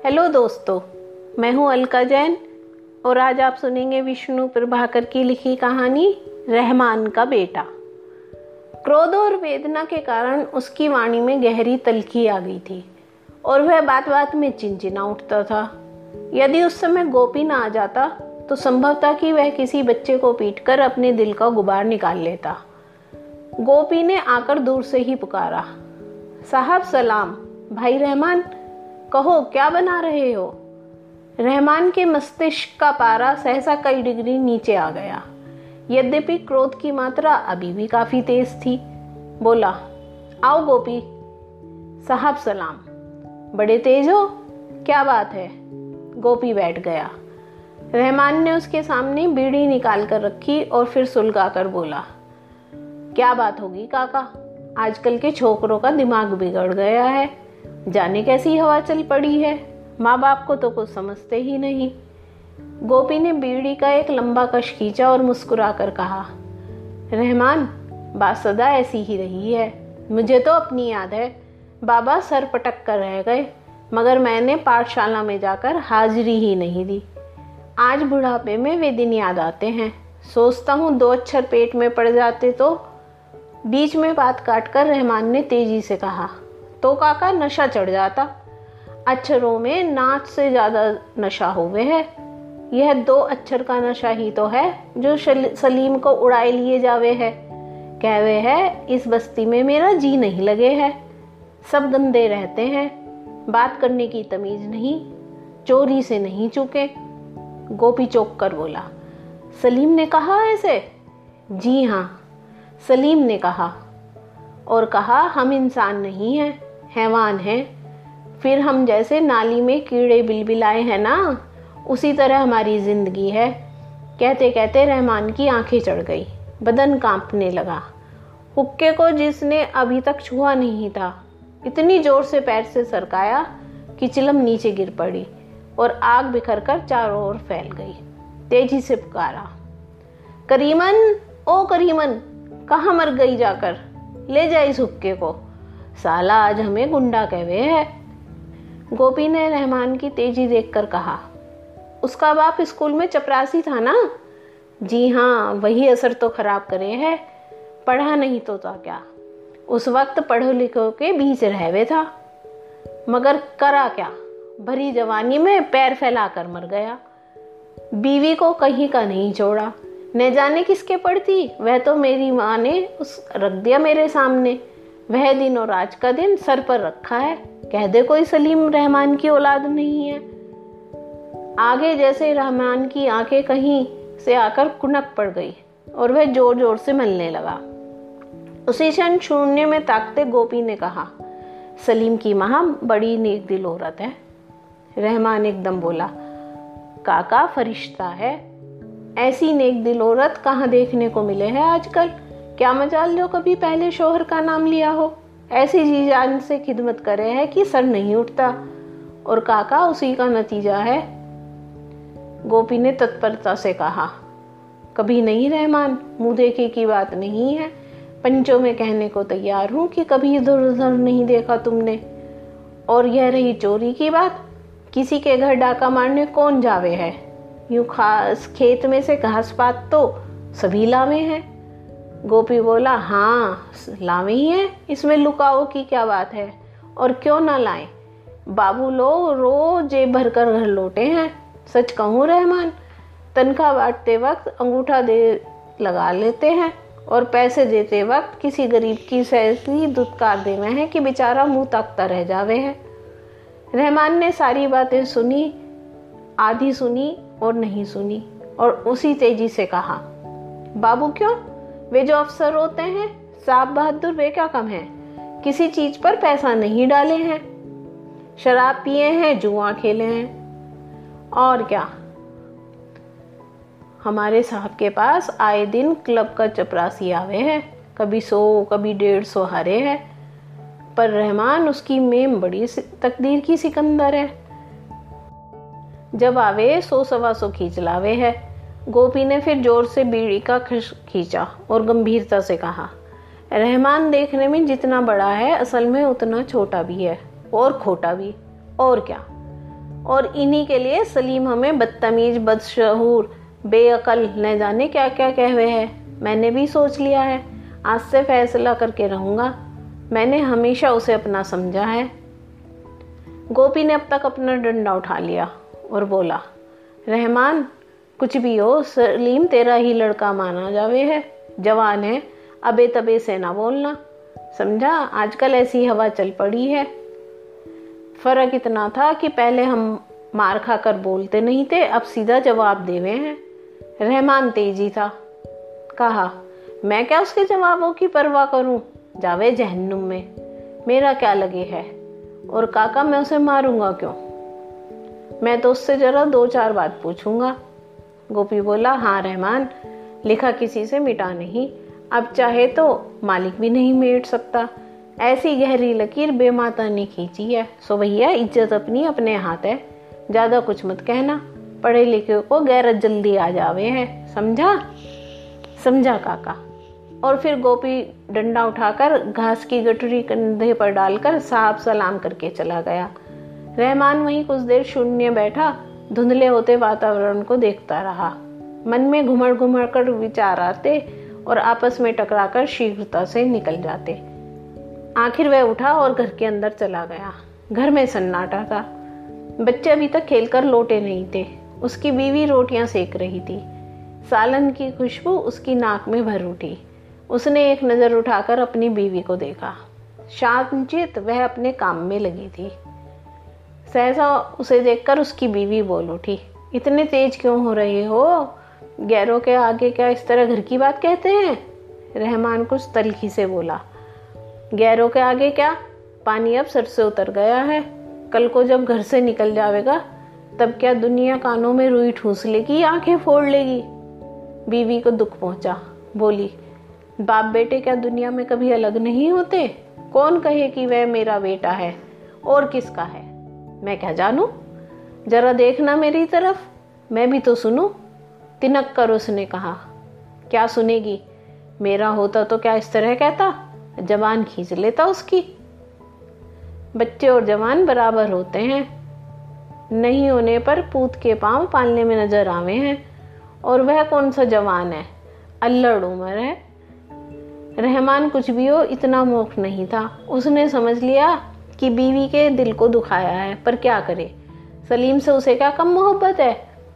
Hello दोस्तों, मैं हूं अलका जैन और आज आप सुनेंगे विष्णु प्रभाकर की लिखी कहानी रहमान का बेटा। क्रोध और वेदना के कारण उसकी वाणी में गहरी तल्खी आ गई थी और वह बात बात में चिंचिना उठता था। यदि उस समय गोपी ना आ जाता तो संभव था कि वह किसी बच्चे को पीटकर अपने दिल का गुबार निकाल लेता। गोपी ने आकर दूर से ही पुकारा, साहब सलाम। भाई रहमान, कहो क्या बना रहे हो। रहमान के मस्तिष्क का पारा सहसा कई डिग्री नीचे आ गया। यद्यपि क्रोध की मात्रा अभी भी काफी तेज थी। बोला, आओ गोपी। साहब सलाम। बड़े तेज हो, क्या बात है। गोपी बैठ गया। रहमान ने उसके सामने बीड़ी निकाल कर रखी और फिर सुलगा कर बोला, क्या बात होगी काका, आजकल के छोकरों का दिमाग बिगड़ गया है। जाने कैसी हवा चल पड़ी है, माँ बाप को तो कुछ समझते ही नहीं। गोपी ने बीड़ी का एक लंबा कश खींचा और मुस्कुराकर कहा, रहमान, बात सदा ऐसी ही रही है। मुझे तो अपनी याद है, बाबा सर पटक कर रह गए मगर मैंने पाठशाला में जाकर हाजिरी ही नहीं दी। आज बुढ़ापे में वे दिन याद आते हैं। सोचता हूँ 2 अक्षर पेट में पड़ जाते तो। बीच में बात काटकर रहमान ने तेजी से कहा, तो काका नशा चढ़ जाता। अक्षरों में नाच से ज्यादा नशा हुए है। यह 2 अक्षर का नशा ही तो है जो सलीम को उड़ाए लिए जावे है। कहवे है इस बस्ती में मेरा जी नहीं लगे है। सब गंदे रहते हैं, बात करने की तमीज नहीं, चोरी से नहीं चूके। गोपी चौंक कर बोला, सलीम ने कहा ऐसे? जी हाँ, सलीम ने कहा, और कहा हम इंसान नहीं हैं, हैवान हैं। फिर हम जैसे नाली में कीड़े बिलबिलाए हैं ना, उसी तरह हमारी जिंदगी है। कहते कहते रहमान की आंखें चढ़ गई, बदन कांपने लगा। हुक्के को जिसने अभी तक छुआ नहीं था इतनी जोर से पैर से सरकाया कि चिलम नीचे गिर पड़ी और आग बिखरकर चारों ओर फैल गई। तेजी से पुकारा, करीमन, ओ करीमन, कहाँ मर गई जाकर, ले जा इस हुक्के को, साला आज हमें गुंडा कहवे है। गोपी ने रहमान की तेजी देखकर कहा, उसका बाप स्कूल में चपरासी था ना? जी हाँ, वही असर तो खराब करे है। पढ़ा नहीं तो था क्या, उस वक्त पढ़ो लिखो के बीच रहवे था। मगर करा क्या, भरी जवानी में पैर फैलाकर मर गया। बीवी को कहीं का नहीं छोड़ा, न जाने किसके पड़ती। वह तो मेरी माँ ने रख दिया मेरे सामने। वह दिन और आज का दिन सर पर रखा है। कह दे कोई सलीम रहमान की औलाद नहीं है। आगे जैसे रहमान की आंखें कहीं से आकर कुनक पड़ गई और वह जोर जोर से मलने लगा। उसी क्षण शून्य में ताकते गोपी ने कहा, सलीम की माँ बड़ी नेक दिल औरत है। रहमान एकदम बोला, काका फरिश्ता है। ऐसी नेक दिल औरत कहाँ देखने को मिले है आजकल। क्या मजाल जो कभी पहले शोहर का नाम लिया हो। ऐसी जी जान से खिदमत करे है कि सर नहीं उठता, और काका उसी का नतीजा है। गोपी ने तत्परता से कहा, कभी नहीं रहमान, मुंह देखे की बात नहीं है। पंचों में कहने को तैयार हूँ कि कभी इधर उधर नहीं देखा तुमने। और यह रही चोरी की बात, किसी के घर डाका मारने कौन जावे है। यूं खास खेत में से घास पात तो सभी लावे हैं। गोपी बोला, हाँ लावे ही हैं, इसमें लुकाओ की क्या बात है। और क्यों ना लाएं, बाबू लोग रोज जेब भरकर घर लौटे हैं। सच कहूँ रहमान, तनख्वाह बांटते वक्त अंगूठा दे लगा लेते हैं और पैसे देते वक्त किसी गरीब की सैसी दुत्कार देना है कि बेचारा मुंह ताकता रह जावे है। रहमान ने सारी बातें सुनी, आधी सुनी और नहीं सुनी, और उसी तेजी से कहा, बाबू क्यों, वे जो अफसर होते हैं साहब बहादुर, वे क्या कम है। किसी चीज पर पैसा नहीं डाले हैं, शराब पिए हैं, जुआ खेले हैं, और क्या। हमारे साहब के पास आए दिन क्लब का चपरासी आवे है, कभी 100 कभी 150 हारे है। पर रहमान उसकी मेम बड़ी तकदीर की सिकंदर है, जब आवे 100-125 खींच लावे है। गोपी ने फिर जोर से बीड़ी का खींचा और गंभीरता से कहा, रहमान देखने में जितना बड़ा है असल में उतना छोटा भी है और खोटा भी। और क्या, और इन्हीं के लिए सलीम हमें बदतमीज, बदशहूर, बेअकल, न जाने क्या क्या कहवे है। मैंने भी सोच लिया है, आज से फैसला करके रहूंगा। मैंने हमेशा उसे अपना समझा है। गोपी ने अब तक अपना डंडा उठा लिया और बोला, रहमान, कुछ भी हो, सलीम तेरा ही लड़का माना जावे है, जवान है, अबे तबे से ना बोलना, समझा। आजकल ऐसी हवा चल पड़ी है। फर्क इतना था कि पहले हम मार खाकर बोलते नहीं थे, अब सीधा जवाब देवे हैं। रहमान तेजी था। कहा, मैं क्या उसके जवाबों की परवाह करूं, जावे जहन्नुम में, मेरा क्या लगे है। और काका, मैं उसे मारूंगा क्यों? मैं तो उससे जरा 2-4 बात पूछूंगा। गोपी बोला, हाँ रहमान, लिखा किसी से मिटा नहीं, अब चाहे तो मालिक भी नहीं मेट सकता। ऐसी गहरी लकीर बेमाता ने खींची है। सो भैया, इज्जत अपनी अपने हाथ है, ज्यादा कुछ मत कहना, पढ़े लिखे को गैरत जल्दी आ जावे है, समझा? समझा काका। और फिर गोपी डंडा उठाकर घास की गठरी कंधे पर डालकर साहब सलाम करके चला गया। रहमान वहीं कुछ देर शून्य बैठा धुंधले होते वातावरण को देखता रहा। मन में घुमड़ घुमड़ कर विचार आते और आपस में टकराकर शीघ्रता से निकल जाते। आखिर वह उठा और घर के अंदर चला गया। घर में सन्नाटा था। बच्चे अभी तक खेलकर लौटे नहीं थे। उसकी बीवी रोटियां सेक रही थी। सालन की खुशबू उसकी नाक में भर उठी। उसने एक नजर उठाकर अपनी बीवी को देखा। शांतचित्त वह अपने काम में लगी थी। सहसा उसे देखकर उसकी बीवी बोल उठी, इतने तेज क्यों हो रहे हो? गैरों के आगे क्या इस तरह घर की बात कहते हैं? रहमान कुछ तल्खी से बोला, गैरों के आगे क्या, पानी अब सर से उतर गया है। कल को जब घर से निकल जाएगा तब क्या दुनिया कानों में रुई ठूस लेगी, आंखें फोड़ लेगी। बीवी को दुख पहुंचा। बोली, बाप बेटे क्या दुनिया में कभी अलग नहीं होते? कौन कहे कि वह मेरा बेटा है और किसका है? मैं क्या जानूं? जरा देखना मेरी तरफ, मैं भी तो सुनूं। तिनक कर उसने कहा। क्या सुनेगी? मेरा होता तो क्या इस तरह कहता? जबान खींच लेता उसकी। बच्चे और जवान बराबर होते हैं, नहीं होने पर पूत के पांव पालने में नजर आवे हैं। और वह कौन सा जवान है, अल्लड़ उम्र है। रहमान कुछ भी हो इतना मूर्ख नहीं था। उसने समझ लिया कि बीवी के दिल को दुखाया है, पर क्या करे, सलीम से उसे क्या कम मोहब्बत है।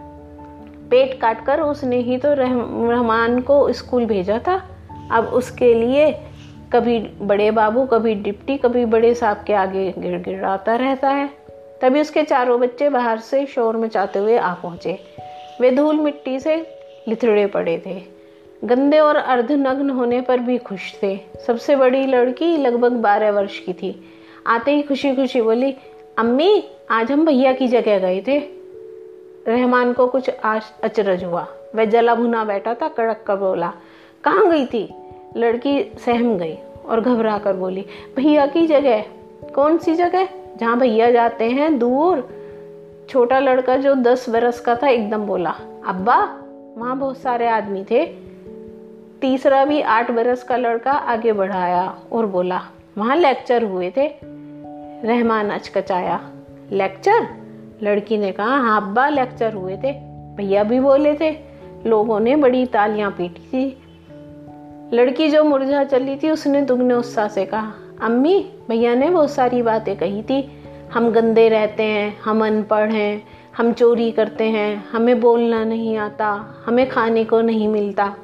पेट काटकर उसने ही तो रहमान को स्कूल भेजा था। अब उसके लिए कभी बड़े बाबू, कभी डिप्टी, कभी बड़े साहब के आगे गिड़गिड़ाता रहता है। तभी उसके चारों बच्चे बाहर से शोर मचाते हुए आ पहुंचे। वे धूल मिट्टी से लिथड़े पड़े थे, गंदे और अर्धनग्न होने पर भी खुश थे। सबसे बड़ी लड़की लगभग 12 वर्ष की थी। आते ही खुशी खुशी बोली, अम्मी, आज हम भैया की जगह गए थे। रहमान को कुछ अचरज हुआ। वह जला भुना बैठा था, कड़क कर बोला, कहाँ गई थी? लड़की सहम गई और घबरा कर बोली, भैया की जगह। कौन सी जगह? जहाँ भैया जाते हैं, दूर। छोटा लड़का जो 10 बरस का था एकदम बोला, अब्बा, वहाँ बहुत सारे आदमी थे। तीसरा भी 8 बरस का लड़का आगे बढ़ाया और बोला, वहाँ लेक्चर हुए थे। रहमान अचकचाया। लेक्चर? लड़की ने कहा, हाँ अब्बा, लेक्चर हुए थे। भैया भी बोले थे। लोगों ने बड़ी तालियां पीटी थी। लड़की जो मुरझा चली थी उसने दुगने उत्साह से कहा, अम्मी, भैया ने बहुत सारी बातें कही थी। हम गंदे रहते हैं, हम अनपढ़ हैं, हम चोरी करते हैं, हमें बोलना नहीं आता, हमें खाने को नहीं मिलता।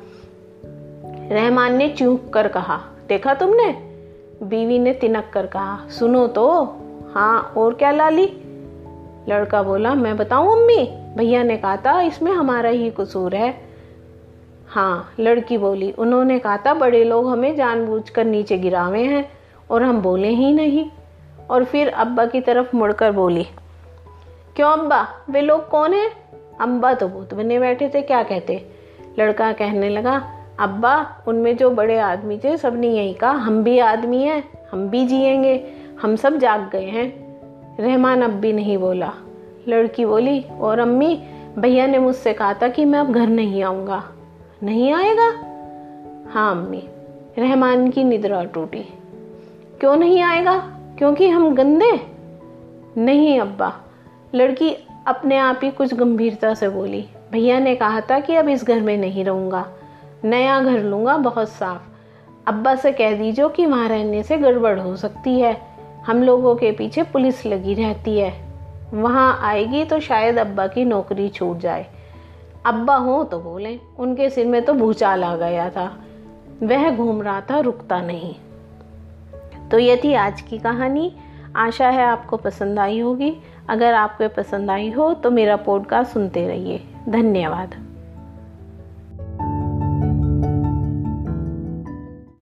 रहमान ने चूक कर कहा, देखा तुमने? बीवी ने तिनक कर कहा, सुनो तो। हाँ, और क्या लाली? लड़का बोला, मैं बताऊं अम्मी, भैया ने कहा था इसमें हमारा ही कसूर है। हाँ, लड़की बोली, उन्होंने कहा था बड़े लोग हमें जानबूझकर नीचे गिरावे हैं और हम बोले ही नहीं। और फिर अब्बा की तरफ मुड़कर बोली, क्यों अब्बा, वे लोग कौन हैं? अब्बा तो भूत बने बैठे थे, क्या कहते? लड़का कहने लगा, अब्बा, उनमें जो बड़े आदमी थे सबने यही कहा, हम भी आदमी हैं, हम भी जिएंगे, हम सब जाग गए हैं। रहमान अब भी नहीं बोला। लड़की बोली, और अम्मी, भैया ने मुझसे कहा था कि मैं अब घर नहीं आऊँगा। नहीं आएगा? हाँ अम्मी। रहमान की निद्रा टूटी। क्यों नहीं आएगा? क्योंकि हम गंदे? नहीं अब्बा, लड़की अपने आप ही कुछ गंभीरता से बोली, भैया ने कहा था कि अब इस घर में नहीं रहूँगा, नया घर लूँगा बहुत साफ। अब्बा से कह दीजिए कि वहाँ रहने से गड़बड़ हो सकती है, हम लोगों के पीछे पुलिस लगी रहती है, वहाँ आएगी तो शायद अब्बा की नौकरी छूट जाए। अब्बा हो तो बोलें, उनके सिर में तो भूचाल आ गया था, वह घूम रहा था, रुकता नहीं। तो ये थी आज की कहानी। आशा है आपको पसंद आई होगी। अगर आपको पसंद आई हो तो मेरा पॉडकास्ट सुनते रहिए। धन्यवाद।